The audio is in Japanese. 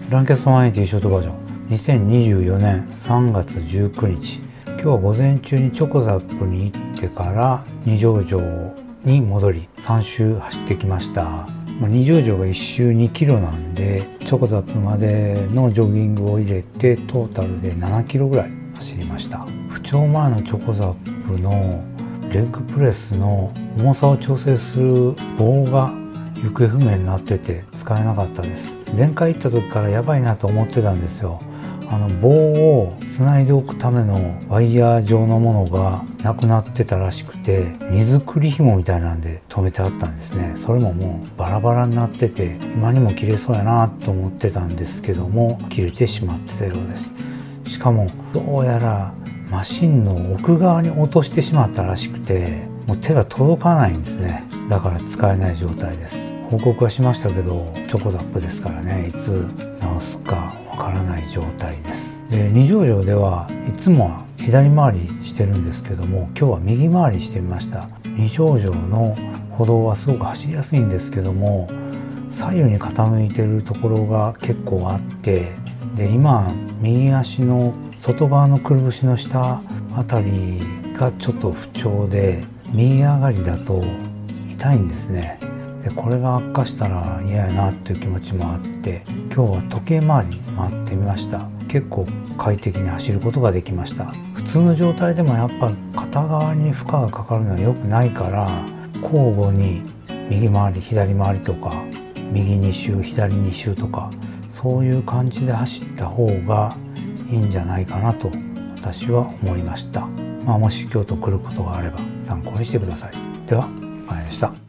ランキャスト180ショートバージョン2024年3月19日。今日は午前中にチョコザップに行ってから二条城に戻り3周走ってきました。二条城が1周2キロなんで、チョコザップまでのジョギングを入れてトータルで7キロぐらい走りました。不調前のチョコザップのレッグプレスの重さを調整する棒が行方不明になってて使えなかったです。前回行った時からやばいなと思ってたんですよ。棒をつないでおくためのワイヤー状のものがなくなってたらしくて、荷造り紐みたいなんで止めてあったんですね。それももうバラバラになってて今にも切れそうやなと思ってたんですけども、切れてしまってたようです。しかもどうやらマシンの奥側に落としてしまったらしくて、もう手が届かないんですね。だから使えない状態です。報告はしましたけど、チョコザップですからね、いつ直すかわからない状態です。で、二条城ではいつもは左回りしてるんですけども、今日は右回りしてみました。二条城の歩道はすごく走りやすいんですけども、左右に傾いてるところが結構あって、で今右足の外側のくるぶしの下あたりがちょっと不調で、右上がりだと痛いんですね。でこれが悪化したら嫌やなっていう気持ちもあって、今日は時計回り回ってみました。結構快適に走ることができました。普通の状態でもやっぱ片側に負荷がかかるのは良くないから、交互に右回り左回りとか右2周左2周とかそういう感じで走った方がいいんじゃないかなと私は思いました。もし京都来ることがあれば参考にしてください。では、まやでした。